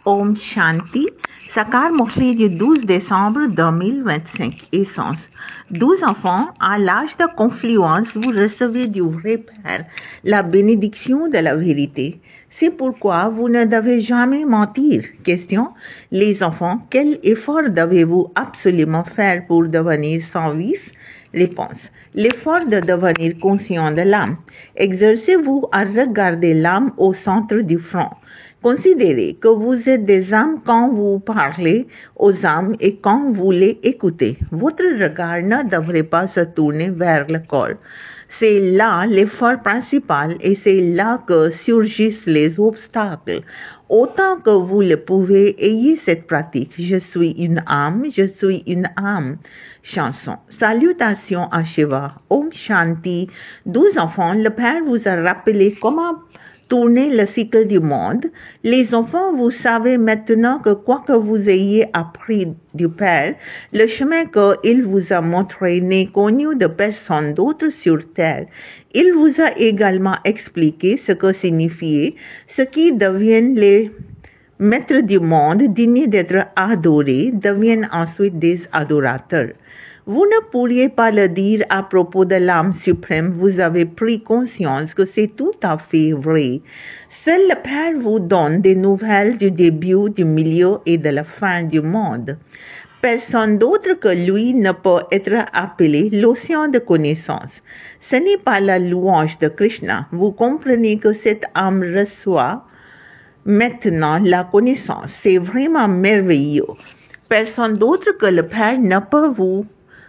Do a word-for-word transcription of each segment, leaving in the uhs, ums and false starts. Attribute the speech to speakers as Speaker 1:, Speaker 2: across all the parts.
Speaker 1: Om Shanti, Sakar Mouflé du douze décembre deux mille vingt-cinq. Essence. Douze enfants, à l'âge de confluence, vous recevez du vrai Père la bénédiction de la vérité. C'est pourquoi vous ne devez jamais mentir. Question. Les enfants, quel effort devez-vous absolument faire pour devenir sans vice? Réponse. L'effort de devenir conscient de l'âme. Exercez-vous à regarder l'âme au centre du front. Considérez que vous êtes des âmes quand vous parlez aux âmes et quand vous les écoutez. Votre regard ne devrait pas se tourner vers le corps. C'est là l'effort principal et c'est là que surgissent les obstacles. Autant que vous le pouvez, ayez cette pratique. Je suis une âme, je suis une âme. Chanson. Salutations à Shiva. Om Shanti. Douze enfants, le Père vous a rappelé comment tourner le cycle du monde. Les enfants, vous savez maintenant que quoi que vous ayez appris du Père, le chemin qu'il vous a montré n'est connu de personne d'autre sur terre. Il vous a également expliqué ce que signifiait ce qui deviennent les maîtres du monde, dignes d'être adorés, deviennent ensuite des adorateurs. Vous ne pourriez pas le dire à propos de l'âme suprême, vous avez pris conscience que c'est tout à fait vrai. Seul le Père vous donne des nouvelles du début, du milieu et de la fin du monde. Personne d'autre que lui ne peut être appelé l'océan de connaissance. Ce n'est pas la louange de Krishna. Vous comprenez que cette âme reçoit maintenant la connaissance. C'est vraiment merveilleux. Personne d'autre que le Père ne peut vous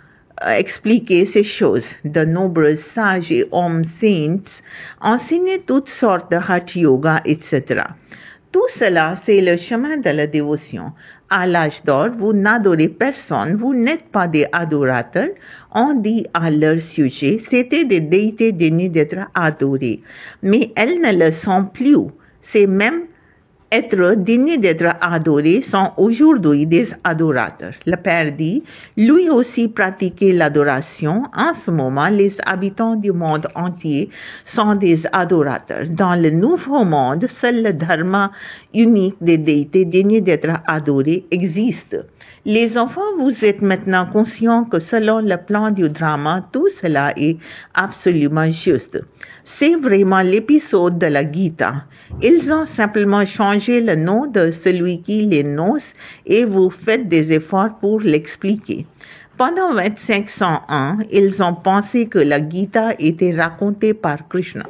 Speaker 1: expliquer ces choses. De nombreux sages et hommes saints enseignent toutes sortes de hatha yoga, et cetera. Tout cela, c'est le chemin de la dévotion. À l'âge d'or, vous n'adorez personne, vous n'êtes pas des adorateurs. On dit à leur sujet, c'était des déités dignes d'être adorées. Mais elles ne le sont plus. C'est même être dignes d'être adorés sont aujourd'hui des adorateurs. Le Père dit, lui aussi pratiquait l'adoration. En ce moment, les habitants du monde entier sont des adorateurs. Dans le nouveau monde, seul le dharma unique des déités dignes d'être adorés existe. Les enfants, vous êtes maintenant conscients que selon le plan du drama, tout cela est absolument juste. C'est vraiment l'épisode de la Gita. Ils ont simplement changé le nom de celui qui les noce et vous faites des efforts pour l'expliquer. Pendant vingt-cinq cents ans, ils ont pensé que la Gita était racontée par Krishna.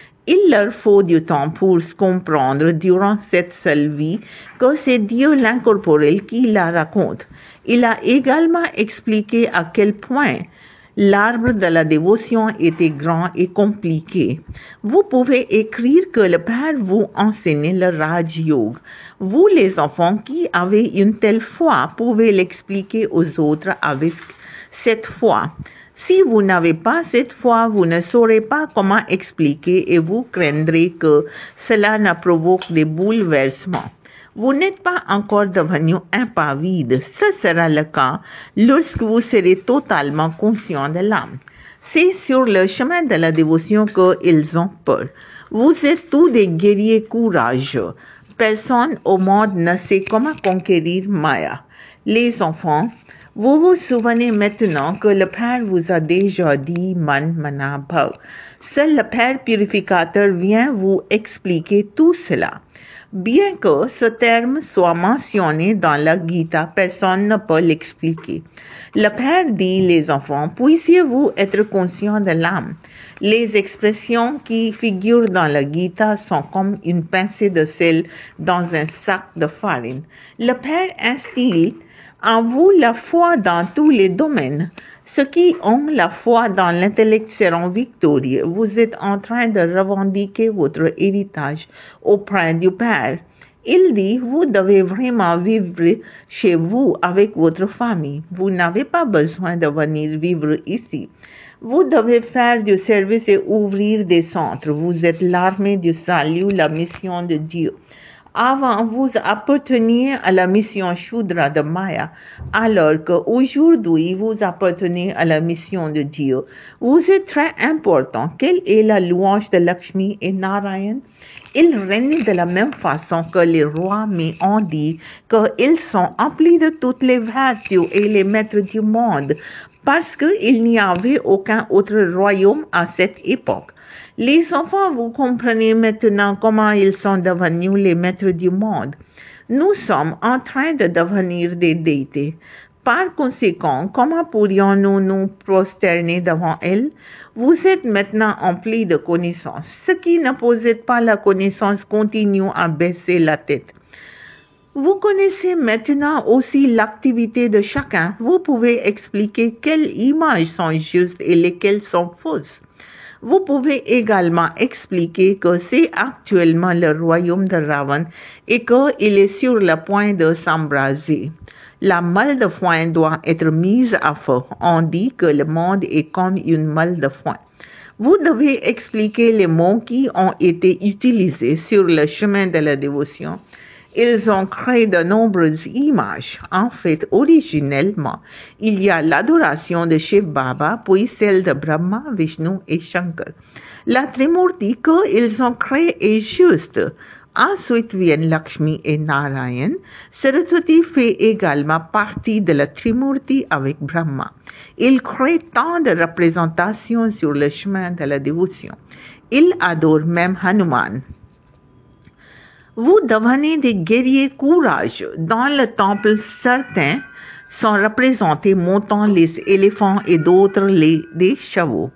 Speaker 1: Il leur faut du temps pour comprendre durant cette seule vie que c'est Dieu l'incorporel qui la raconte. Il a également expliqué à quel point l'arbre de la dévotion était grand et compliqué. Vous pouvez écrire que le Père vous enseigne le Raj Yoga. Vous, les enfants qui avez une telle foi, pouvez l'expliquer aux autres avec cette foi. Si vous n'avez pas cette foi, vous ne saurez pas comment expliquer et vous craindrez que cela ne provoque des bouleversements. Vous n'êtes pas encore devenu impavide. Ce sera le cas lorsque vous serez totalement conscient de l'âme. C'est sur le chemin de la dévotion qu'ils ont peur. Vous êtes tous des guerriers courageux. Personne au monde ne sait comment conquérir Maya. Les enfants, vous vous souvenez maintenant que le Père vous a déjà dit Man Mana Bhav. Seul le Père purificateur vient vous expliquer tout cela. Bien que ce terme soit mentionné dans la Gita, personne ne peut l'expliquer. Le Père dit, les enfants, puissiez-vous être conscients de l'âme. Les expressions qui figurent dans la Gita sont comme une pincée de sel dans un sac de farine. Le Père instille en vous la foi dans tous les domaines. Ceux qui ont la foi dans l'intellect seront victorieux. Vous êtes en train de revendiquer votre héritage auprès du Père. Il dit, vous devez vraiment vivre chez vous avec votre famille. Vous n'avez pas besoin de venir vivre ici. Vous devez faire du service et ouvrir des centres. Vous êtes l'armée du salut, la mission de Dieu. Avant, vous apparteniez à la mission Shudra de Maya, alors qu'aujourd'hui, vous appartenez à la mission de Dieu. Vous êtes très important. Quelle est la louange de Lakshmi et Narayan? Ils règnent de la même façon que les rois, mais on dit qu'ils sont emplis de toutes les vertus et les maîtres du monde, parce qu'il n'y avait aucun autre royaume à cette époque. Les enfants, vous comprenez maintenant comment ils sont devenus les maîtres du monde. Nous sommes en train de devenir des déités. Par conséquent, comment pourrions-nous nous prosterner devant elles? Vous êtes maintenant emplis de connaissances. Ceux qui ne possèdent pas la connaissance continuent à baisser la tête. Vous connaissez maintenant aussi l'activité de chacun. Vous pouvez expliquer quelles images sont justes et lesquelles sont fausses. Vous pouvez également expliquer que c'est actuellement le royaume de Ravan et qu'il est sur le point de s'embraser. La malle de foin doit être mise à feu. On dit que le monde est comme une malle de foin. Vous devez expliquer les mots qui ont été utilisés sur le chemin de la dévotion. Ils ont créé de nombreuses images. En fait, originellement, il y a l'adoration de Shiv Baba, puis celle de Brahma, Vishnu et Shankar. La Trimurti qu'ils ont créée est juste. Ensuite viennent Lakshmi et Narayan. Saraswati fait également partie de la Trimurti avec Brahma. Ils créent tant de représentations sur le chemin de la dévotion. Ils adorent même Hanuman. Vous devenez des guerriers courageux. Dans le temple, certains sont représentés montant les éléphants et d'autres les des chevaux.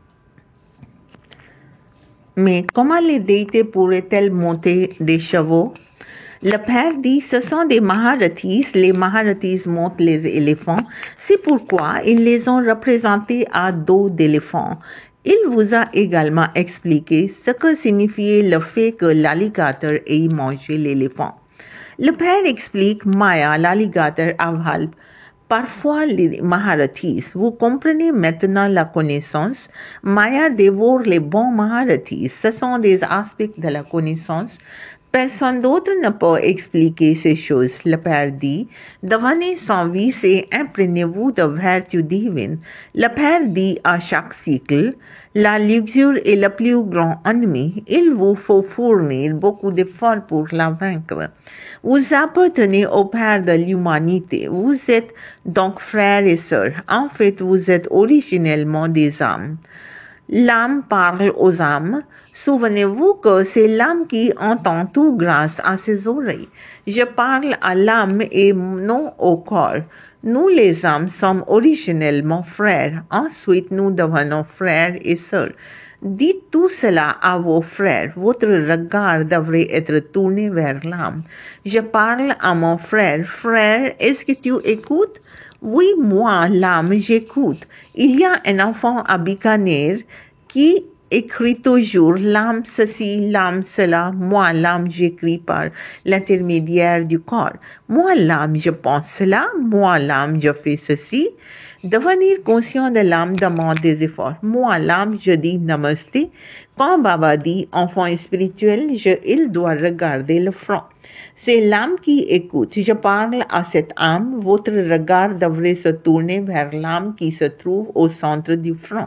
Speaker 1: Mais comment les déités pourraient-elles monter des chevaux? Le père dit, ce sont des Maharathis, les Maharathis montent les éléphants, c'est pourquoi ils les ont représentés à dos d'éléphant. Il vous a également expliqué ce que signifiait le fait que l'alligator ait mangé l'éléphant. Le père explique Maya, l'alligator avale parfois les Maharathis. Vous comprenez maintenant la connaissance. Maya dévore les bons Maharathis. Ce sont des aspects de la connaissance. Personne d'autre ne peut expliquer ces choses. Le Père dit, devenez sans vice et imprégnez-vous de vertus divines. Le Père dit à chaque cycle, la luxure est le plus grand ennemi. Il vous faut fournir beaucoup d'efforts pour la vaincre. Vous appartenez au Père de l'humanité. Vous êtes donc frères et sœurs. En fait, vous êtes originellement des âmes. L'âme parle aux âmes. Souvenez-vous que c'est l'âme qui entend tout grâce à ses oreilles. Je parle à l'âme et non au corps. Nous les âmes sommes originellement frères. Ensuite, nous devenons frères et sœurs. Dites tout cela à vos frères. Votre regard devrait être tourné vers l'âme. Je parle à mon frère. Frère, est-ce que tu écoutes? Oui, moi, l'âme, j'écoute. Il y a un enfant à Bikaner qui écrit toujours l'âme ceci, l'âme cela. Moi, l'âme, j'écris par l'intermédiaire du corps. Moi, l'âme, je pense cela. Moi, l'âme, je fais ceci. Devenir conscient de l'âme demande des efforts. Moi, l'âme, je dis namasté. Quand Baba dit enfant spirituel, je, il doit regarder le front. C'est l'âme qui écoute. Je parle à cette âme. Votre regard devrait se tourner vers l'âme qui se trouve au centre du front.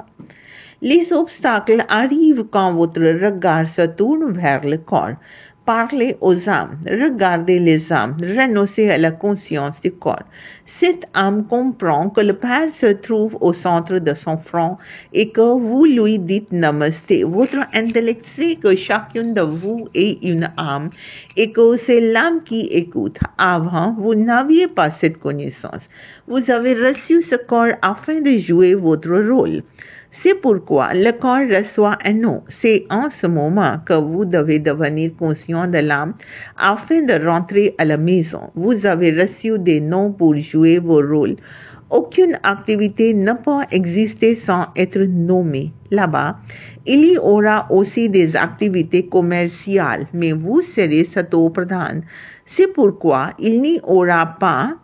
Speaker 1: Les obstacles arrivent quand votre regard se tourne vers le corps. Parlez aux âmes, regardez les âmes, renoncez à la conscience du corps. Cette âme comprend que le Père se trouve au centre de son front et que vous lui dites namasté. Votre intellect sait que chacune de vous est une âme et que c'est l'âme qui écoute. Avant, vous n'aviez pas cette connaissance. Vous avez reçu ce corps afin de jouer votre rôle. C'est pourquoi le corps reçoit un nom. C'est en ce moment que vous devez devenir conscient de l'âme afin de rentrer à la maison. Vous avez reçu des noms pour jouer vos rôles. Aucune activité ne peut exister sans être nommée. Là-bas, il y aura aussi des activités commerciales, mais vous serez Sato Pradhan. C'est pourquoi il n'y aura pas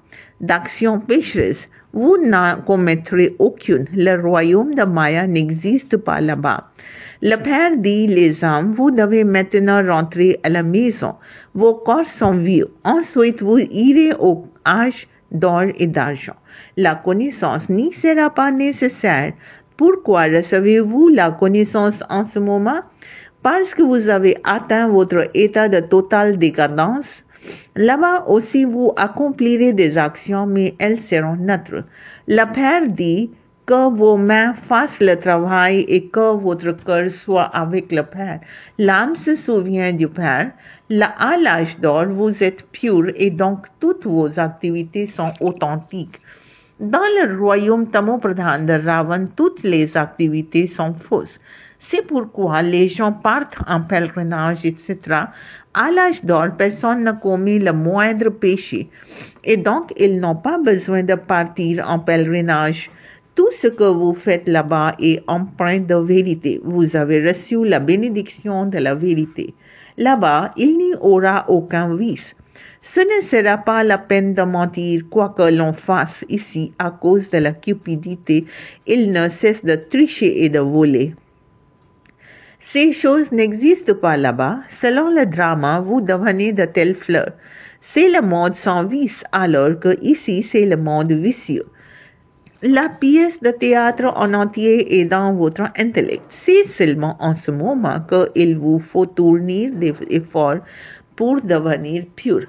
Speaker 1: d'actions pécheresses, vous n'en commettrez aucune. Le royaume de Maya n'existe pas là-bas. Le Père dit, les âmes, vous devez maintenant rentrer à la maison. Vos corps sont vieux. Ensuite, vous irez au âge d'or et d'argent. La connaissance n'y sera pas nécessaire. Pourquoi recevez-vous la connaissance en ce moment? Parce que vous avez atteint votre état de totale décadence. Là-bas aussi vous accomplirez des actions, mais elles seront neutres. Le Père dit que vos mains fassent le travail et que votre cœur soit avec le Père. L'âme se souvient du Père. Là, à l'âge d'or, vous êtes pur et donc toutes vos activités sont authentiques. Dans le royaume Tamopradhan de Ravan, toutes les activités sont fausses. C'est pourquoi les gens partent en pèlerinage, et cetera. À l'âge d'or, personne n'a commis le moindre péché. Et donc, ils n'ont pas besoin de partir en pèlerinage. Tout ce que vous faites là-bas est empreint de vérité. Vous avez reçu la bénédiction de la vérité. Là-bas, il n'y aura aucun vice. Ce ne sera pas la peine de mentir, quoi que l'on fasse ici à cause de la cupidité. Il ne cesse de tricher et de voler. Ces choses n'existent pas là-bas. Selon le drama, vous devenez de telles fleurs. C'est le monde sans vice, alors que ici c'est le monde vicieux. La pièce de théâtre en entier est dans votre intellect. C'est seulement en ce moment qu'il vous faut tourner des efforts pour devenir pur.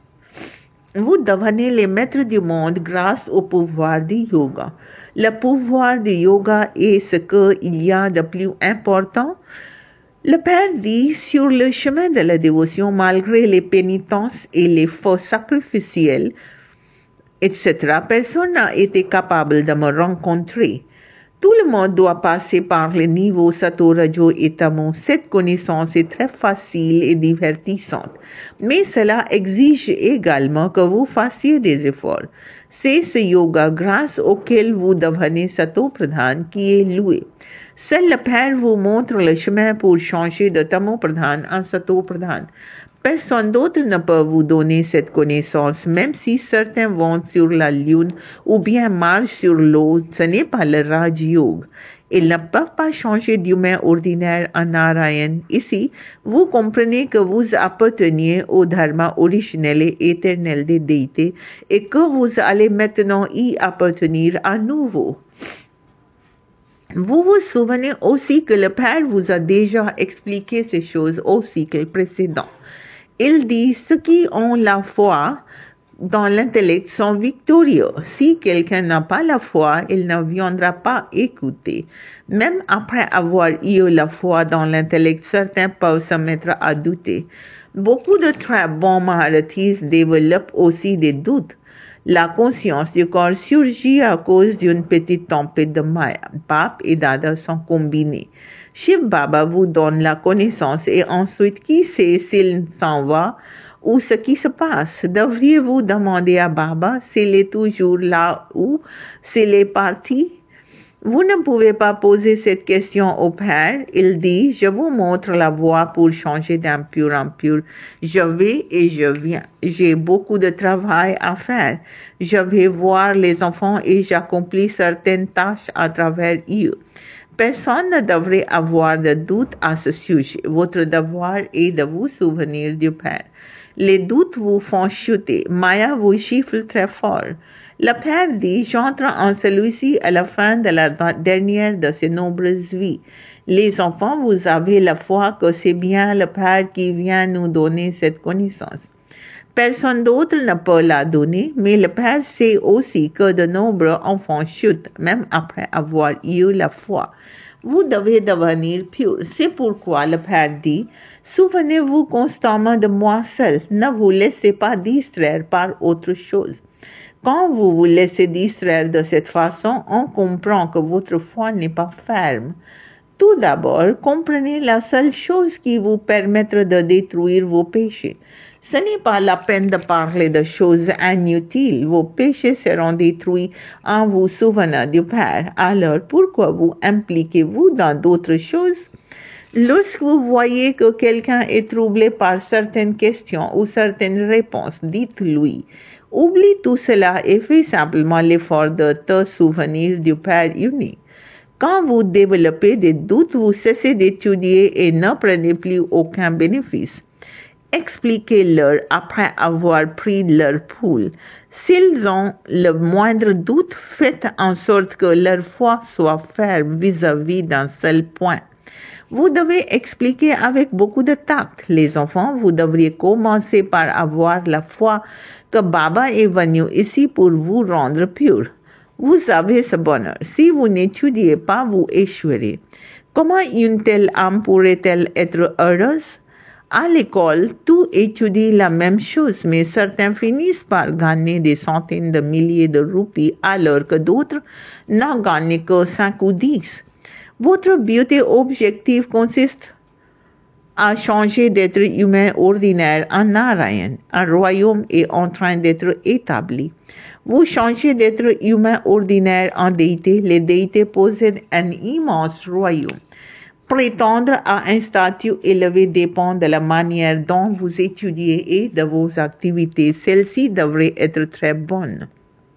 Speaker 1: Vous devenez les maîtres du monde grâce au pouvoir du yoga. Le pouvoir du yoga est ce qu'il y a de plus important. Le Père dit, sur le chemin de la dévotion, malgré les pénitences et les faux sacrificiels, et cetera, personne n'a été capable de me rencontrer. Tout le monde doit passer par les niveaux Sato, Rajo et Tamo. Cette connaissance est très facile et divertissante, mais cela exige également que vous fassiez des efforts. C'est ce yoga grâce auquel vous devenez Sato Pradhan qui est loué. Seul le Père vous montre le chemin pour changer de Tamo Pradhan en Sato Pradhan. Personne d'autre ne peut vous donner cette connaissance, même si certains vont sur la lune ou bien marchent sur l'eau, ce n'est pas le Raj Yoga. Ils ne peuvent pas changer d'humain ordinaire en Narayan. Ici, vous comprenez que vous apparteniez au dharma originel et éternel des déités et que vous allez maintenant y appartenir à nouveau. Vous vous souvenez aussi que le Père vous a déjà expliqué ces choses au cycle précédent. Il dit, ceux qui ont la foi dans l'intellect sont victorieux. Si quelqu'un n'a pas la foi, il ne viendra pas écouter. Même après avoir eu la foi dans l'intellect, certains peuvent se mettre à douter. Beaucoup de très bons Maharathis développent aussi des doutes. La conscience du corps surgit à cause d'une petite tempête de Maya. Pape et Dada sont combinés. Shiv Baba vous donne la connaissance et ensuite qui sait s'il s'en va ou ce qui se passe. Devriez-vous demander à Baba s'il est toujours là ou s'il est parti? Vous ne pouvez pas poser cette question au Père. Il dit, je vous montre la voie pour changer d'impur en pur. Je vais et je viens. J'ai beaucoup de travail à faire. Je vais voir les enfants et j'accomplis certaines tâches à travers eux. Personne ne devrait avoir de doute à ce sujet. Votre devoir est de vous souvenir du Père. Les doutes vous font chuter. Maya vous chiffre très fort. Le Père dit, j'entre en celui-ci à la fin de la dernière de ces nombreuses vies. Les enfants, vous avez la foi que c'est bien le Père qui vient nous donner cette connaissance. Personne d'autre ne peut la donner, mais le Père sait aussi que de nombreux enfants chutent, même après avoir eu la foi. Vous devez devenir pur. C'est pourquoi le Père dit, souvenez-vous constamment de moi seul. Ne vous laissez pas distraire par autre chose. Quand vous vous laissez distraire de cette façon, on comprend que votre foi n'est pas ferme. Tout d'abord, comprenez la seule chose qui vous permettra de détruire vos péchés. Ce n'est pas la peine de parler de choses inutiles. Vos péchés seront détruits en vous souvenant du Père. Alors, pourquoi vous impliquez-vous dans d'autres choses? Lorsque vous voyez que quelqu'un est troublé par certaines questions ou certaines réponses, dites-lui, oublie tout cela et fais simplement l'effort de te souvenir du Père unique. Quand vous développez des doutes, vous cessez d'étudier et ne prenez plus aucun bénéfice. Expliquez-leur après avoir pris leur pouls. S'ils ont le moindre doute, faites en sorte que leur foi soit ferme vis-à-vis d'un seul point. Vous devez expliquer avec beaucoup de tact. Les enfants, vous devriez commencer par avoir la foi que Baba est venu ici pour vous rendre pur. Vous avez ce bonheur. Si vous n'étudiez pas, vous échouerez. Comment une telle âme pourrait-elle être heureuse? À l'école, tout étudie la même chose, mais certains finissent par gagner des centaines de milliers de roupies alors que d'autres n'en gagnent que cinq ou dix. Votre beauté objective consiste à changer d'être humain ordinaire en Narayan. Un royaume est en train d'être établi. Vous changez d'être humain ordinaire en déité. Les déités possèdent un immense royaume. Prétendre à un statut élevé dépend de la manière dont vous étudiez et de vos activités. Celles-ci devraient être très bonnes.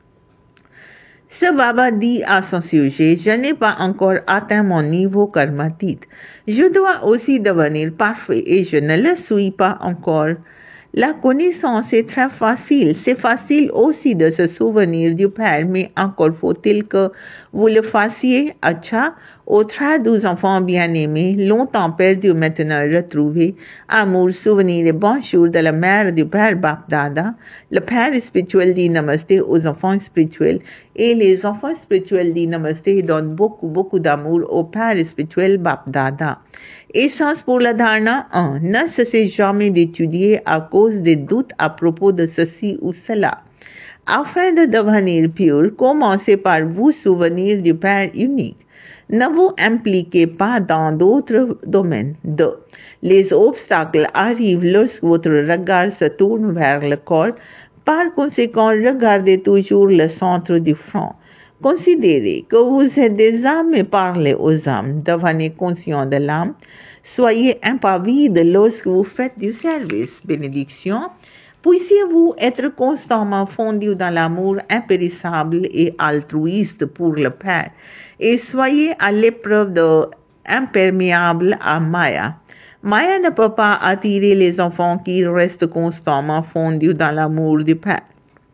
Speaker 1: Ce Baba dit à son sujet, je n'ai pas encore atteint mon niveau karmatique. Je dois aussi devenir parfait et je ne le suis pas encore. La connaissance est très facile. C'est facile aussi de se souvenir du Père, mais encore faut-il que vous le fassiez. Acha, aux douze enfants bien-aimés, longtemps perdus, maintenant retrouvés, amour, souvenir et bonjour de la mère du Père Bapdada. Le Père spirituel dit Namasté aux enfants spirituels et les enfants spirituels dit Namasté et donnent beaucoup, beaucoup d'amour au Père spirituel Bapdada. Essence pour la dharna un. Ne cessez jamais d'étudier à cause des doutes à propos de ceci ou cela. Afin de devenir pur, commencez par vous souvenir du Père unique. Ne vous impliquez pas dans d'autres domaines. deux. Les obstacles arrivent lorsque votre regard se tourne vers le corps. Par conséquent, regardez toujours le centre du front. Considérez que vous êtes des âmes et parlez aux âmes. Devenez conscient de l'âme. Soyez impavide lorsque vous faites du service. Bénédiction. Puissiez-vous être constamment fondu dans l'amour impérissable et altruiste pour le Père et soyez à l'épreuve de imperméable à Maya. Maya ne peut pas attirer les enfants qui restent constamment fondus dans l'amour du Père.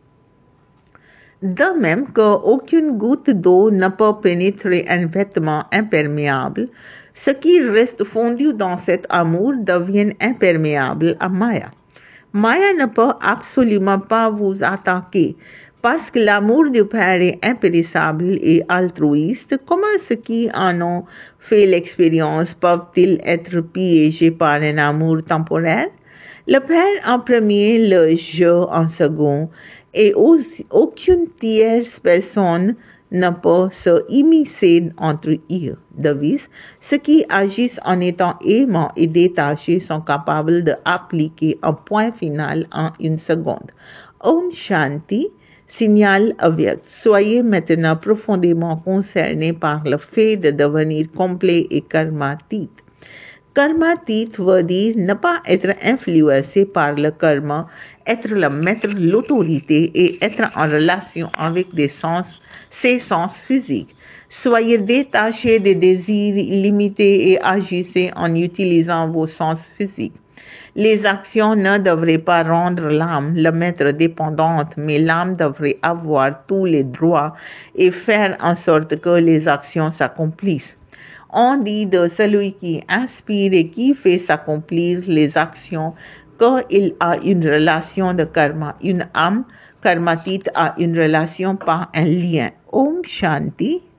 Speaker 1: De même qu'aucune goutte d'eau ne peut pénétrer un vêtement imperméable, ce qui reste fondu dans cet amour devient imperméable à Maya. Maya ne peut absolument pas vous attaquer parce que l'amour du Père est impérissable et altruiste. Comment ceux qui en ont fait l'expérience peuvent-ils être piégés par un amour temporel? Le Père en premier, le je en second, et aussi, aucune tierce personne ne peut se immiscer entre eux. Devise, ceux qui agissent en étant aimants et détachés sont capables d'appliquer un point final en une seconde. Om Shanti, signal avyak. Soyez maintenant profondément concernés par le fait de devenir complet et karmatique. Karmatique veut dire ne pas être influencé par le karma, être le maître, l'autorité et être en relation avec des sens, ses sens physiques. Soyez détachés des désirs illimités et agissez en utilisant vos sens physiques. Les actions ne devraient pas rendre l'âme, le maître, dépendante, mais l'âme devrait avoir tous les droits et faire en sorte que les actions s'accomplissent. On dit de celui qui inspire et qui fait s'accomplir les actions qu'il a une relation de karma. Une âme karmatique a une relation par un lien. Om Shanti.